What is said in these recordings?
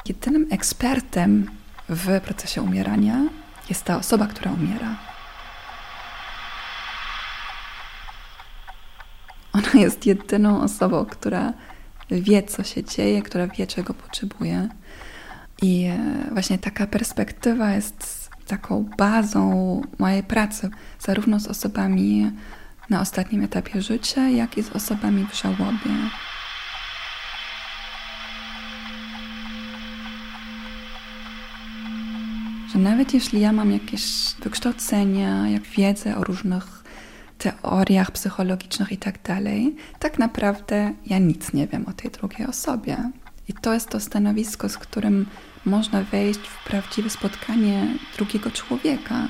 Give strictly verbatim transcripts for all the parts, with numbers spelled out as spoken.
jedynym ekspertem w procesie umierania jest ta osoba, która umiera. Ona jest jedyną osobą, która wie, co się dzieje, która wie, czego potrzebuje. I właśnie taka perspektywa jest taką bazą mojej pracy, zarówno z osobami na ostatnim etapie życia, jak i z osobami w żałobie. Że nawet jeśli ja mam jakieś wykształcenia, jak wiedzę o różnych teoriach psychologicznych i tak dalej, tak naprawdę ja nic nie wiem o tej drugiej osobie. I to jest to stanowisko, z którym można wejść w prawdziwe spotkanie drugiego człowieka.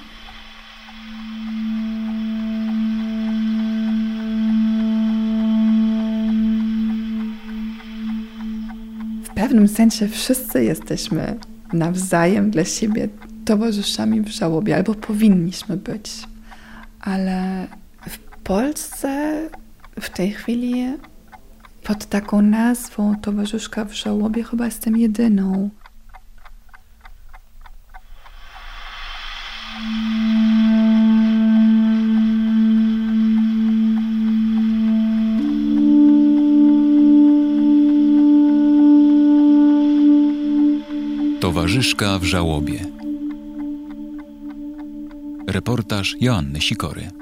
W pewnym sensie wszyscy jesteśmy nawzajem dla siebie towarzyszami w żałobie, albo powinniśmy być. Ale w Polsce w tej chwili pod taką nazwą towarzyszka w żałobie chyba jestem jedyną. Towarzyszka w żałobie. Reportaż Joanny Sikory.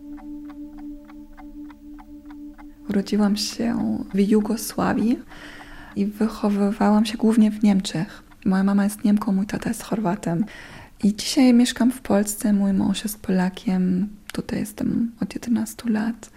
Urodziłam się w Jugosławii i wychowywałam się głównie w Niemczech. Moja mama jest Niemką, mój tata jest Chorwatem. I dzisiaj mieszkam w Polsce, mój mąż jest Polakiem. Tutaj jestem od jedenastu lat.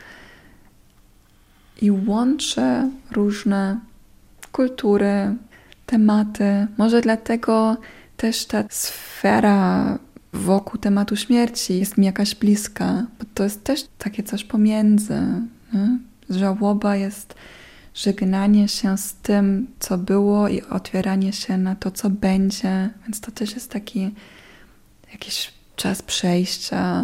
I łączę różne kultury, tematy. Może dlatego też ta sfera wokół tematu śmierci jest mi jakaś bliska, bo to jest też takie coś pomiędzy. Nie? Żałoba jest żegnanie się z tym, co było i otwieranie się na to, co będzie. Więc to też jest taki jakiś czas przejścia.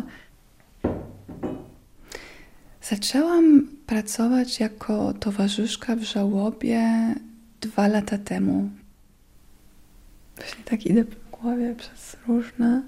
Zaczęłam pracować jako towarzyszka w żałobie dwa lata temu. Właśnie tak idę po głowie przez różne...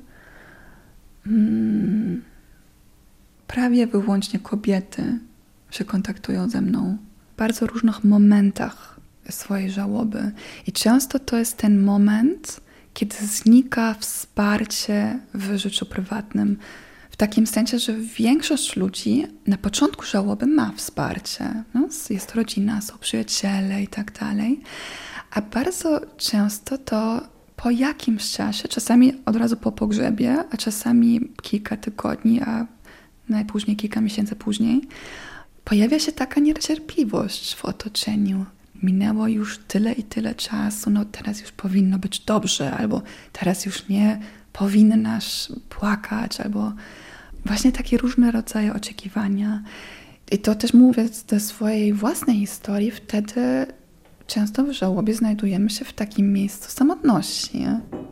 Hmm, prawie wyłącznie kobiety się kontaktują ze mną w bardzo różnych momentach swojej żałoby. I często to jest ten moment, kiedy znika wsparcie w życiu prywatnym. W takim sensie, że większość ludzi na początku żałoby ma wsparcie. No, jest rodzina, są przyjaciele i tak dalej. A bardzo często to po jakimś czasie, czasami od razu po pogrzebie, a czasami kilka tygodni, a najpóźniej kilka miesięcy później, pojawia się taka niecierpliwość w otoczeniu. Minęło już tyle i tyle czasu, no teraz już powinno być dobrze, albo teraz już nie powinnaś płakać, albo właśnie takie różne rodzaje oczekiwania. I to też mówię ze swojej własnej historii, wtedy często w żałobie znajdujemy się w takim miejscu samotności.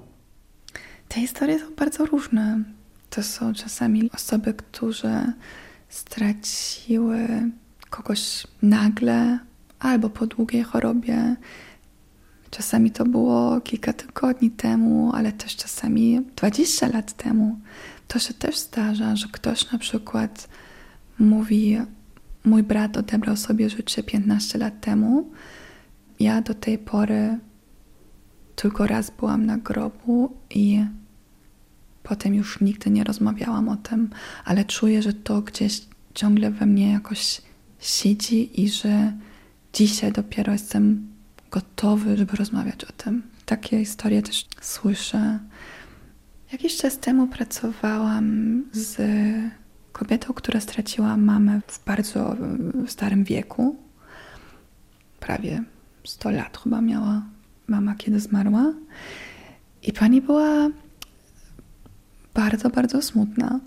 Te historie są bardzo różne. To są czasami osoby, które straciły kogoś nagle albo po długiej chorobie. Czasami to było kilka tygodni temu, ale też czasami dwadzieścia lat temu. To się też zdarza, że ktoś na przykład mówi: mój brat odebrał sobie życie piętnaście lat temu. Ja do tej pory tylko raz byłam na grobu i potem już nigdy nie rozmawiałam o tym, ale czuję, że to gdzieś ciągle we mnie jakoś siedzi i że dzisiaj dopiero jestem gotowy, żeby rozmawiać o tym. Takie historie też słyszę. Jakiś czas temu pracowałam z kobietą, która straciła mamę w bardzo starym wieku. Prawie sto lat chyba miała mama, kiedy zmarła. I pani była bardzo, bardzo smutna.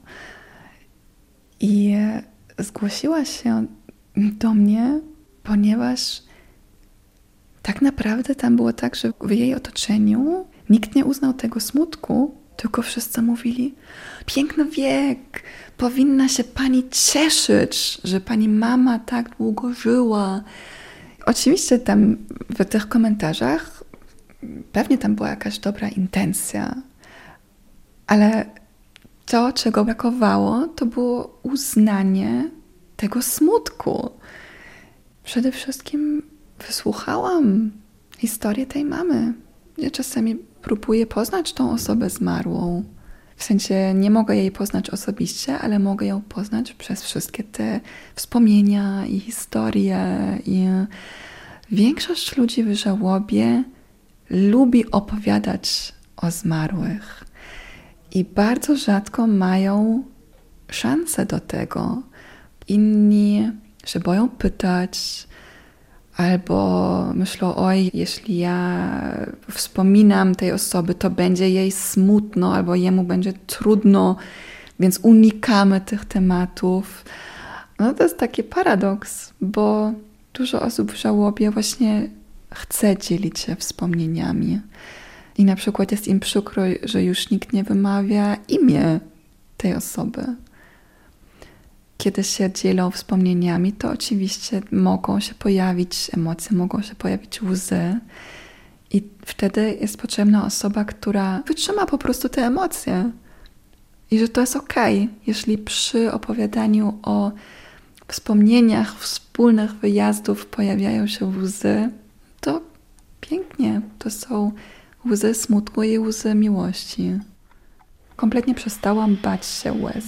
I zgłosiła się do mnie, ponieważ tak naprawdę tam było tak, że w jej otoczeniu nikt nie uznał tego smutku, tylko wszyscy mówili: piękny wiek, powinna się pani cieszyć, że pani mama tak długo żyła. Oczywiście tam w tych komentarzach pewnie tam była jakaś dobra intencja, ale to, czego brakowało, to było uznanie tego smutku. Przede wszystkim wysłuchałam historię tej mamy. Ja czasami próbuję poznać tą osobę zmarłą. W sensie nie mogę jej poznać osobiście, ale mogę ją poznać przez wszystkie te wspomnienia i historie. I większość ludzi w żałobie lubi opowiadać o zmarłych. I bardzo rzadko mają szansę do tego. Inni się boją pytać, albo myślą, oj, jeśli ja wspominam tej osoby, to będzie jej smutno, albo jemu będzie trudno, więc unikamy tych tematów. No to jest taki paradoks, bo dużo osób w żałobie właśnie chce dzielić się wspomnieniami. I na przykład jest im przykro, że już nikt nie wymawia imię tej osoby. Kiedy się dzielą wspomnieniami, to oczywiście mogą się pojawić emocje, mogą się pojawić łzy. I wtedy jest potrzebna osoba, która wytrzyma po prostu te emocje. I że to jest okej, jeśli przy opowiadaniu o wspomnieniach wspólnych wyjazdów pojawiają się łzy, to pięknie. To są łzy smutku i łzy miłości. Kompletnie przestałam bać się łez.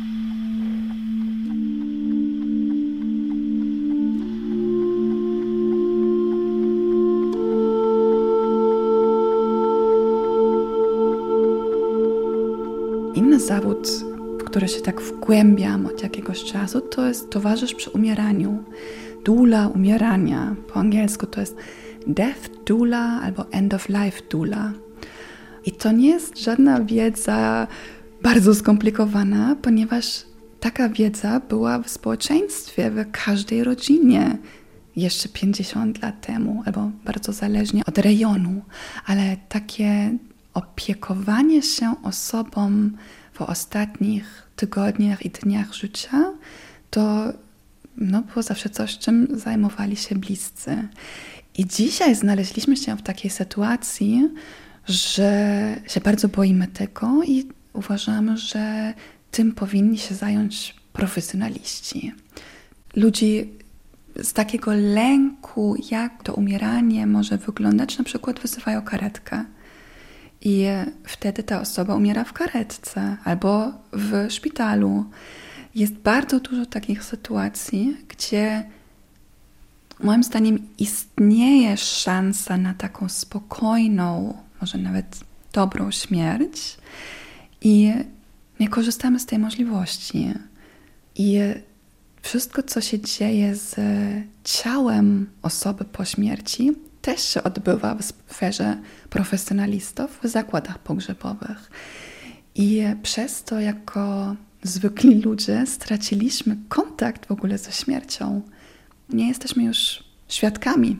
Inny zawód, w który się tak wgłębiam od jakiegoś czasu, to jest towarzysz przy umieraniu. Doula umierania. Po angielsku to jest death doula albo end of life doula. I to nie jest żadna wiedza bardzo skomplikowana, ponieważ taka wiedza była w społeczeństwie, w każdej rodzinie jeszcze pięćdziesiąt lat temu, albo bardzo zależnie od rejonu. Ale takie opiekowanie się osobą w ostatnich tygodniach i dniach życia, to no, było zawsze coś, czym zajmowali się bliscy. I dzisiaj znaleźliśmy się w takiej sytuacji, że się bardzo boimy tego i uważamy, że tym powinni się zająć profesjonaliści. Ludzi z takiego lęku, jak to umieranie może wyglądać, na przykład wyzywają karetkę. I wtedy ta osoba umiera w karetce albo w szpitalu. Jest bardzo dużo takich sytuacji, gdzie moim zdaniem istnieje szansa na taką spokojną, może nawet dobrą śmierć i nie korzystamy z tej możliwości. I wszystko, co się dzieje z ciałem osoby po śmierci, też się odbywa w sferze profesjonalistów w zakładach pogrzebowych. I przez to jako zwykli ludzie straciliśmy kontakt w ogóle ze śmiercią. Nie jesteśmy już świadkami.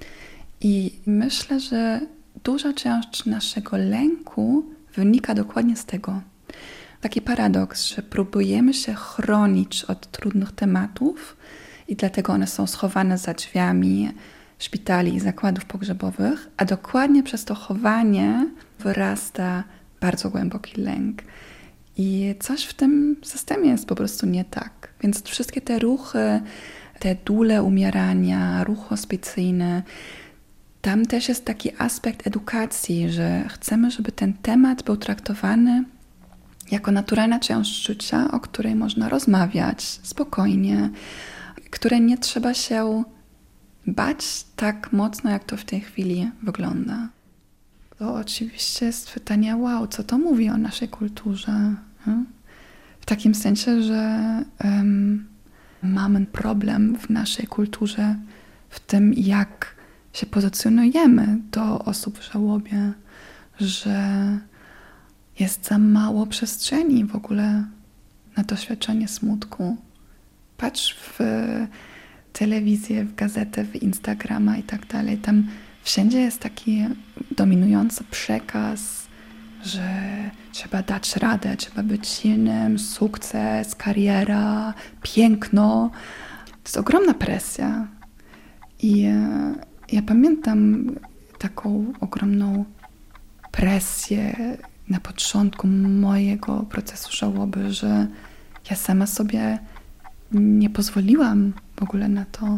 I myślę, że duża część naszego lęku wynika dokładnie z tego. Taki paradoks, że próbujemy się chronić od trudnych tematów i dlatego one są schowane za drzwiami szpitali i zakładów pogrzebowych, a dokładnie przez to chowanie wyrasta bardzo głęboki lęk. I coś w tym systemie jest po prostu nie tak. Więc wszystkie te ruchy, te dule umierania, ruch hospicyjny, tam też jest taki aspekt edukacji, że chcemy, żeby ten temat był traktowany jako naturalna część życia, o której można rozmawiać spokojnie, której nie trzeba się bać tak mocno, jak to w tej chwili wygląda. To oczywiście jest pytanie, wow, co to mówi o naszej kulturze? W takim sensie, że um, mamy problem w naszej kulturze w tym, jak się pozycjonujemy do osób w żałobie, że jest za mało przestrzeni w ogóle na doświadczenie smutku. Patrz w telewizję, w gazetę, w Instagrama i tak dalej. Tam wszędzie jest taki dominujący przekaz, że trzeba dać radę, trzeba być silnym, sukces, kariera, piękno. To jest ogromna presja. I ja pamiętam taką ogromną presję na początku mojego procesu żałoby, że ja sama sobie nie pozwoliłam w ogóle na to.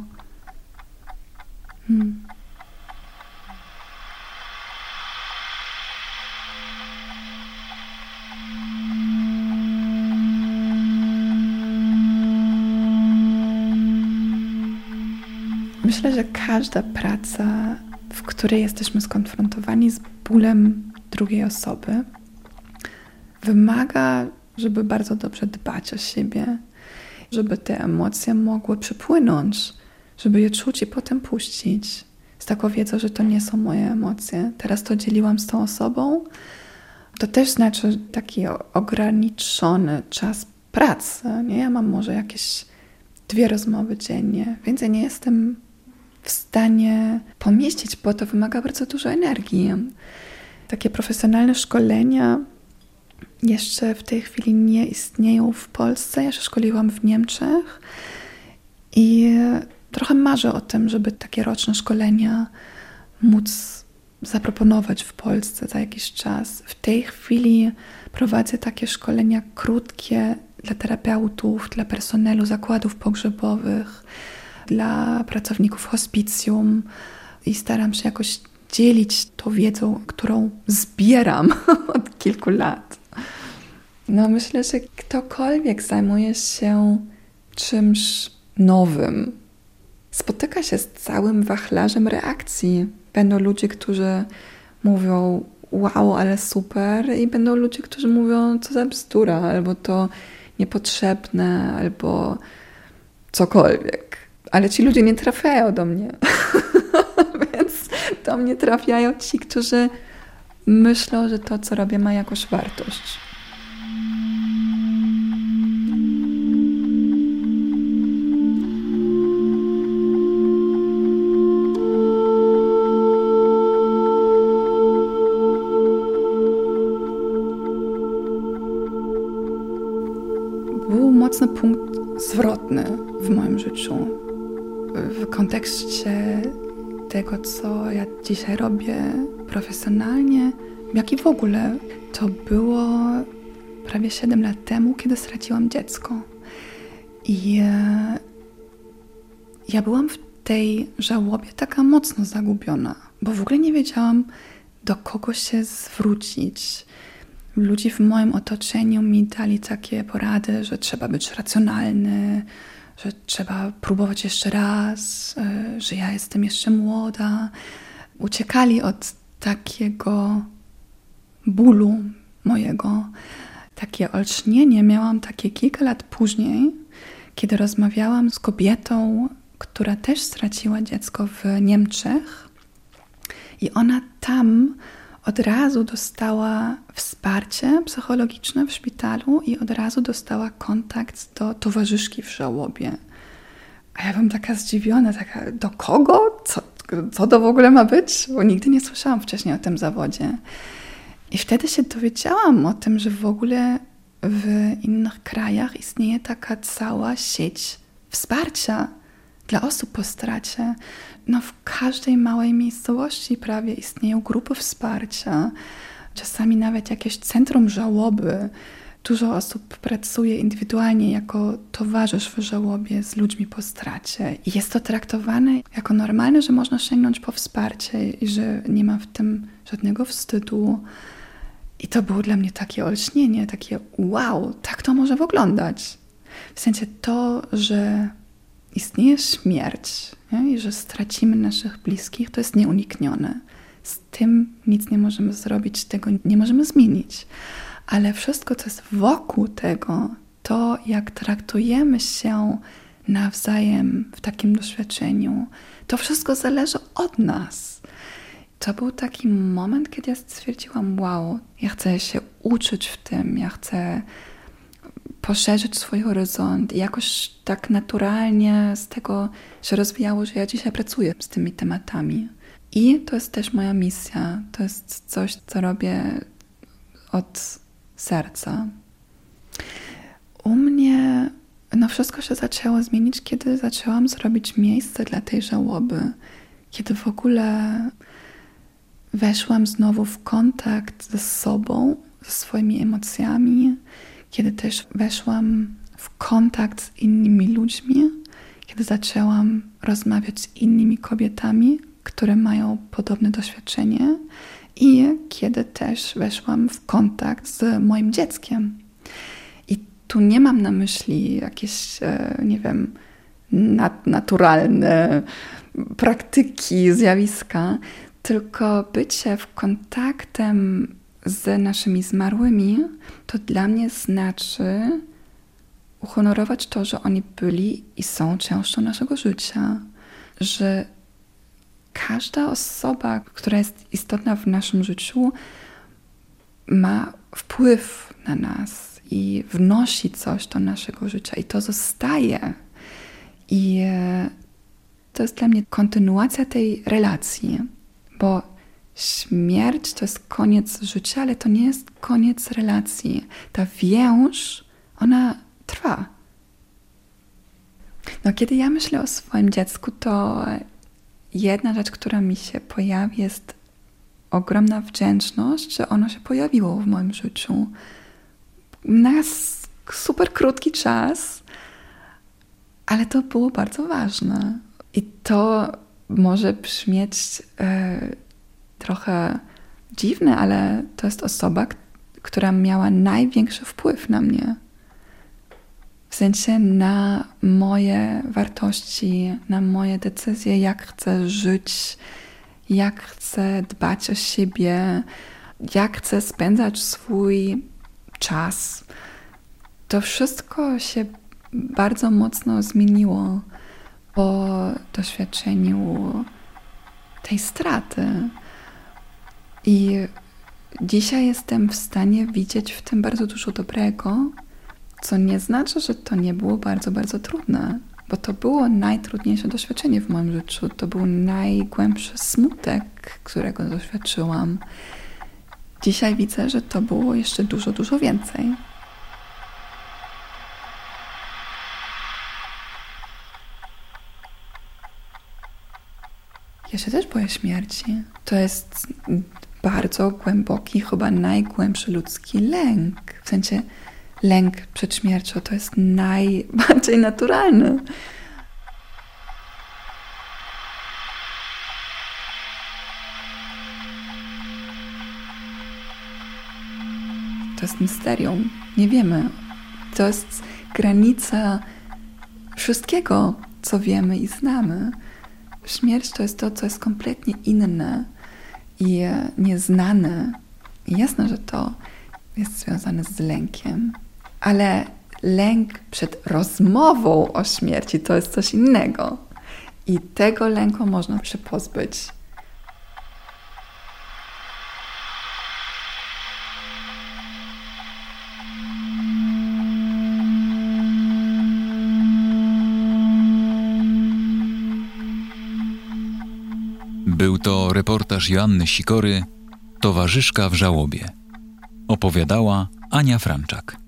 Hmm. Myślę, że każda praca, w której jesteśmy skonfrontowani z bólem drugiej osoby, wymaga, żeby bardzo dobrze dbać o siebie, żeby te emocje mogły przypłynąć, żeby je czuć i potem puścić. Z taką wiedzą, że to nie są moje emocje. Teraz to dzieliłam z tą osobą. To też znaczy taki ograniczony czas pracy. Nie? Ja mam może jakieś dwie rozmowy dziennie. Więcej nie jestem w stanie pomieścić, bo to wymaga bardzo dużo energii. Takie profesjonalne szkolenia jeszcze w tej chwili nie istnieją w Polsce. Ja się szkoliłam w Niemczech i trochę marzę o tym, żeby takie roczne szkolenia móc zaproponować w Polsce za jakiś czas. W tej chwili prowadzę takie szkolenia krótkie dla terapeutów, dla personelu zakładów pogrzebowych, dla pracowników hospicjum i staram się jakoś dzielić tą wiedzą, którą zbieram od kilku lat. No myślę, że ktokolwiek zajmuje się czymś nowym, spotyka się z całym wachlarzem reakcji. Będą ludzie, którzy mówią wow, ale super, i będą ludzie, którzy mówią co za bzdura, albo to niepotrzebne, albo cokolwiek. Ale ci ludzie nie trafiają do mnie. Więc do mnie trafiają ci, którzy myślą, że to, co robię, ma jakąś wartość. Był mocny punkt zwrotny w moim życiu. W kontekście tego, co ja dzisiaj robię profesjonalnie, jak i w ogóle. To było prawie siedem lat temu, kiedy straciłam dziecko. I ja byłam w tej żałobie taka mocno zagubiona, bo w ogóle nie wiedziałam, do kogo się zwrócić. Ludzie w moim otoczeniu mi dali takie porady, że trzeba być racjonalny, że trzeba próbować jeszcze raz, że ja jestem jeszcze młoda. Uciekali od takiego bólu mojego. Takie olśnienie miałam takie kilka lat później, kiedy rozmawiałam z kobietą, która też straciła dziecko w Niemczech i ona tam od razu dostała wsparcie psychologiczne w szpitalu i od razu dostała kontakt do towarzyszki w żałobie. A ja byłam taka zdziwiona, taka do kogo? Co, co to w ogóle ma być? Bo nigdy nie słyszałam wcześniej o tym zawodzie. I wtedy się dowiedziałam o tym, że w ogóle w innych krajach istnieje taka cała sieć wsparcia dla osób po stracie. No w każdej małej miejscowości prawie istnieją grupy wsparcia, czasami nawet jakieś centrum żałoby. Dużo osób pracuje indywidualnie jako towarzysz w żałobie z ludźmi po stracie. I jest to traktowane jako normalne, że można sięgnąć po wsparcie i że nie ma w tym żadnego wstydu. I to było dla mnie takie olśnienie, takie wow, tak to może wyglądać. W sensie to, że istnieje śmierć, nie? I że stracimy naszych bliskich, to jest nieuniknione. Z tym nic nie możemy zrobić, tego nie możemy zmienić. Ale wszystko, co jest wokół tego, to jak traktujemy się nawzajem w takim doświadczeniu, to wszystko zależy od nas. To był taki moment, kiedy ja stwierdziłam, wow, ja chcę się uczyć w tym, ja chcę poszerzyć swój horyzont i jakoś tak naturalnie z tego się rozwijało, że ja dzisiaj pracuję z tymi tematami. I to jest też moja misja, to jest coś, co robię od serca. U mnie no wszystko się zaczęło zmienić, kiedy zaczęłam zrobić miejsce dla tej żałoby. Kiedy w ogóle weszłam znowu w kontakt ze sobą, ze swoimi emocjami, kiedy też weszłam w kontakt z innymi ludźmi, kiedy zaczęłam rozmawiać z innymi kobietami, które mają podobne doświadczenie i kiedy też weszłam w kontakt z moim dzieckiem. I tu nie mam na myśli jakieś, nie wiem, nat- naturalne praktyki, zjawiska, tylko bycie w kontaktem z naszymi zmarłymi, to dla mnie znaczy uhonorować to, że oni byli i są częścią naszego życia, że każda osoba, która jest istotna w naszym życiu, ma wpływ na nas i wnosi coś do naszego życia i to zostaje. I to jest dla mnie kontynuacja tej relacji, bo śmierć to jest koniec życia, ale to nie jest koniec relacji. Ta więź, ona trwa. No, kiedy ja myślę o swoim dziecku, to jedna rzecz, która mi się pojawi, jest ogromna wdzięczność, że ono się pojawiło w moim życiu. Na super krótki czas, ale to było bardzo ważne. I to może brzmieć e, trochę dziwne, ale to jest osoba, która miała największy wpływ na mnie. W sensie na moje wartości, na moje decyzje, jak chcę żyć, jak chcę dbać o siebie, jak chcę spędzać swój czas. To wszystko się bardzo mocno zmieniło po doświadczeniu tej straty. I dzisiaj jestem w stanie widzieć w tym bardzo dużo dobrego, co nie znaczy, że to nie było bardzo, bardzo trudne, bo to było najtrudniejsze doświadczenie w moim życiu. To był najgłębszy smutek, którego doświadczyłam. Dzisiaj widzę, że to było jeszcze dużo, dużo więcej. Ja się też boję śmierci. To jest bardzo głęboki, chyba najgłębszy ludzki lęk. W sensie lęk przed śmiercią to jest najbardziej naturalny. To jest misterium. Nie wiemy. To jest granica wszystkiego, co wiemy i znamy. Śmierć to jest to, co jest kompletnie inne i nieznane. I jasne, że to jest związane z lękiem. Ale lęk przed rozmową o śmierci to jest coś innego. I tego lęku można się pozbyć. Był to reportaż Joanny Sikory, Towarzyszka w żałobie. Opowiadała Ania Franczak.